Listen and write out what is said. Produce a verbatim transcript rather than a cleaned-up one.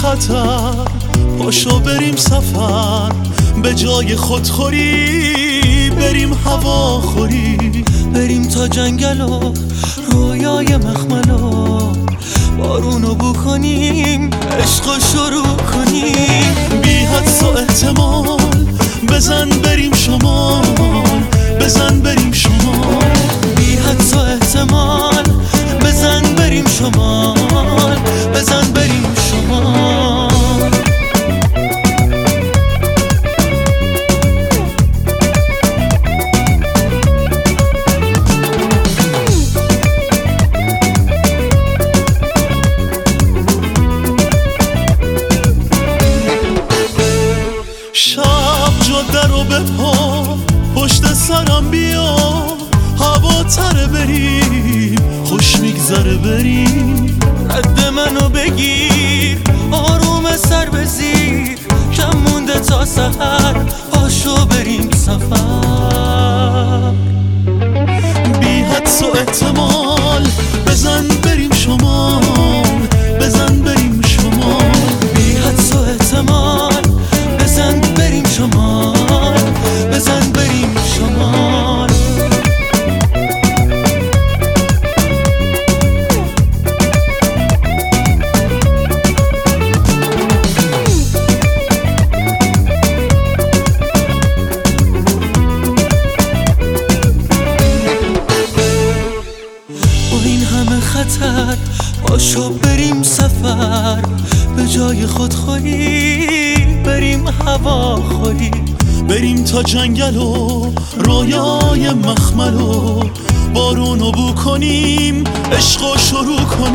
خطر، پاشو بریم سفر، به جای خودخوری بریم هواخوری. بریم تا جنگل و رویای مخملو، بارونو بو کنیم، عشقو شروع کنیم. بی حدس و احتمال بزن بریم شمال، بزن بریم شمال. بی حدس و احتمال بزن بریم شمال، بزن بریم شمال. شب جاده رو بپا، پشت سرم بیا، هوا تره بریم، خوش میگذره بریم. رد منو بگیر، آروم سر بزیر، کم مونده تا سحر، پاشو بریم سفر. بی حدس و احتمال بزن بریم شمال، بزن بریم شمال. بی حدس و احتمال بزن بریم شمال، بزن بریم شمال. با این همه خطر پاشو بریم سفر، به جای خودخوری بریم هواخوری. بریم تا جنگل و رویای مخمل و بارونو بو کنیم، عشقو شروع کنیم.